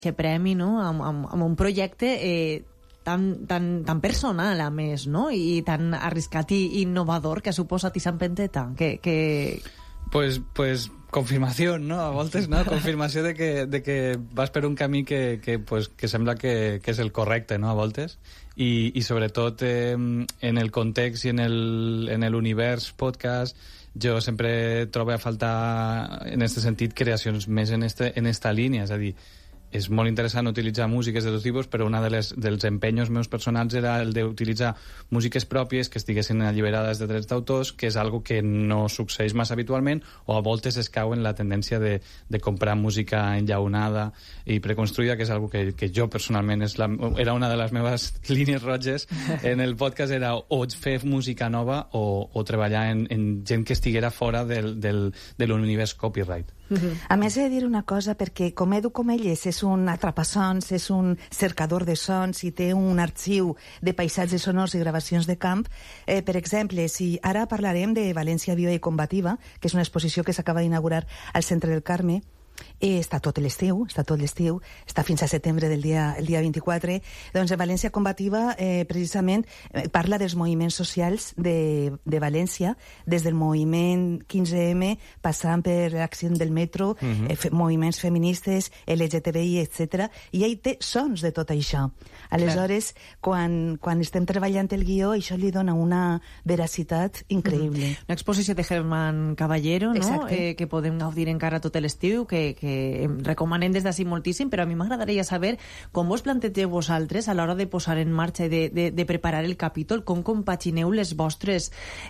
aquest premi, no? Amb un projecte tan personal, a més, no? I tan arriscat i innovador que ha suposat i Sant Penteta. Pues confirmació, no? A voltes, no? Confirmació de que vas per un camí que sembla que és el correcte, no? A voltes. I sobretot en el context i en l'univers podcast jo sempre trobo a faltar en aquest sentit creacions més en esta línia, és a dir, és molt interessant utilitzar músiques de tot tipus, però una dels empenyos meus personals era el d'utilitzar músiques pròpies que estiguessin alliberades de drets d'autors, que és algo que no succeeix massa habitualment, o a voltes es cau en la tendència de comprar música enllaunada i preconstruïda, que és algo que jo personalment era una de les meves línies roges en el podcast, era o fer música nova o treballar en gent que estiguera fora de l'univers copyright. A més, he de dir una cosa, perquè com Edu Comelles és un atrapassons, és un cercador de sons i té un arxiu de paisatges sonors i gravacions de camp. Per exemple, si ara parlarem de València Viva i Combativa, que és una exposició que s'acaba d'inaugurar al Centre del Carme, està tot l'estiu, està fins a setembre el dia 24. Doncs València Combativa precisament parla dels moviments socials de València, des del moviment 15M, passant per l'accident del metro, moviments feministes, LGTBI, etc. I ell té sons de tot això. Aleshores, quan estem treballant el guió, això li dona una veracitat increïble. Una exposició de Germán Caballero, no? Que podem gaudir encara tot l'estiu, que recomanem des d'ací moltíssim, però a mi m'agradaria saber com vos plantegeu vosaltres a l'hora de posar en marxa i de preparar el capítol, com compagineu les vostres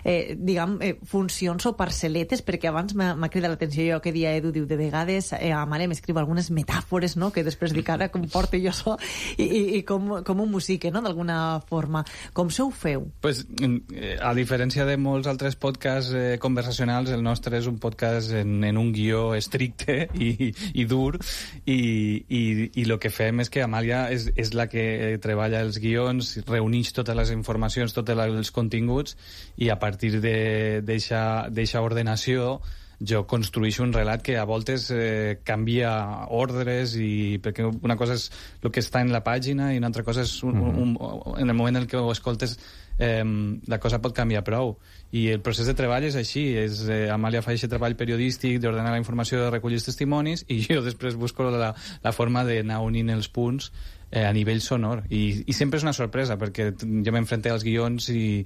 funcions o parcel·letes, perquè abans m'ha cridat l'atenció jo que dia Edu diu de vegades Amàlia m'escriu algunes metàfores, no?, que després dic ara com porto jo això i com ho musique, no?, d'alguna forma. Com se ho feu? Pues, a diferència de molts altres podcasts conversacionals, el nostre és un podcast en un guió estricte i dur, i el que fem és que Amàlia és la que treballa els guions, reuneix totes les informacions, tots els continguts, i a partir d'eixa ordenació jo construeixo un relat que a voltes canvia ordres, perquè una cosa és el que està en la pàgina i una altra cosa és en el moment en què ho escoltes la cosa pot canviar prou, i el procés de treball és així, Amàlia fa aquest treball periodístic d'ordenar la informació, de recollir els testimonis, i jo després busco la forma d'anar unint els punts a nivell sonor, i sempre és una sorpresa perquè jo m'enfronté als guions i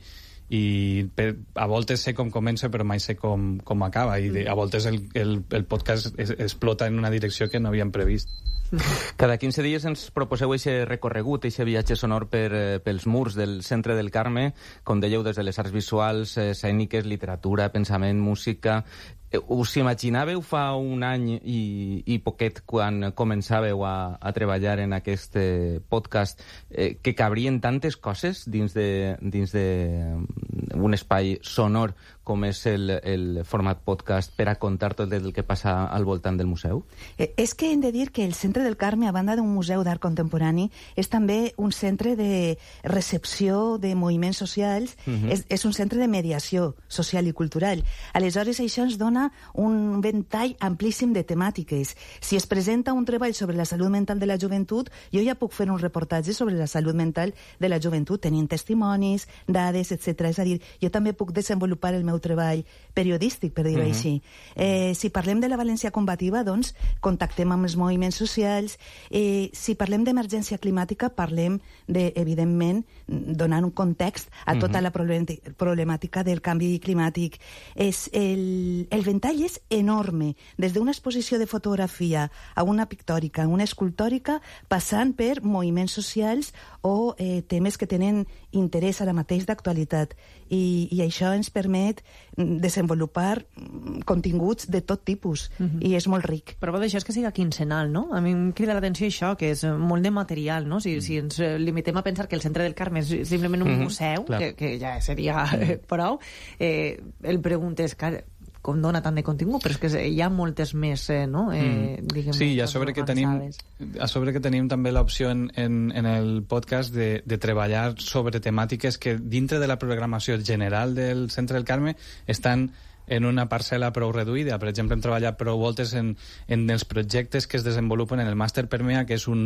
a voltes sé com comença però mai sé com acaba, i a voltes el podcast explota en una direcció que no havíem previst. Cada 15 dies ens proposeu aquest recorregut, aquest viatge sonor pels murs del Centre del Carme, com dèieu, des de les arts visuals, escèniques, literatura, pensament, música. Us imaginàveu fa un any i poquet, quan començàveu a treballar en aquest podcast, que cabrien tantes coses dins d'un espai sonor com és el format podcast per a contar tot el que passa al voltant del museu? És que hem de dir que el Centre del Carme, a banda d'un museu d'art contemporani, és també un centre de recepció de moviments socials, és un centre de mediació social i cultural. Aleshores, això ens dona un ventall amplíssim de temàtiques. Si es presenta un treball sobre la salut mental de la joventut, jo ja puc fer un reportatge sobre la salut mental de la joventut, tenint testimonis, dades, etc. És a dir, jo també puc desenvolupar el meu treball periodístic, per dir-ho així. Si parlem de la València Combativa, doncs, contactem amb els moviments socials. Si parlem d'emergència climàtica, parlem evidentment, donant un context a tota la problemàtica del canvi climàtic. El ventall és enorme, des d'una exposició de fotografia a una pictòrica, a una escultòrica, passant per moviments socials o temes que tenen interès ara mateix d'actualitat. I això ens permet desenvolupar continguts de tot tipus, i és molt ric. Però d'això és que siga quinzenal, no? A mi em crida l'atenció això, que és molt de material, no? Si ens limitem a pensar que el Centre del Carme és simplement un museu, que ja seria prou, el pregunta és que com dona tant de contingut, però és que hi ha moltes més, no? Sí, i a sobre que tenim també l'opció en el podcast de treballar sobre temàtiques que dintre de la programació general del Centre del Carme estan en una parcel·la prou reduïda. Per exemple, hem treballat prou voltes en els projectes que es desenvolupen en el Màster Permea, que és un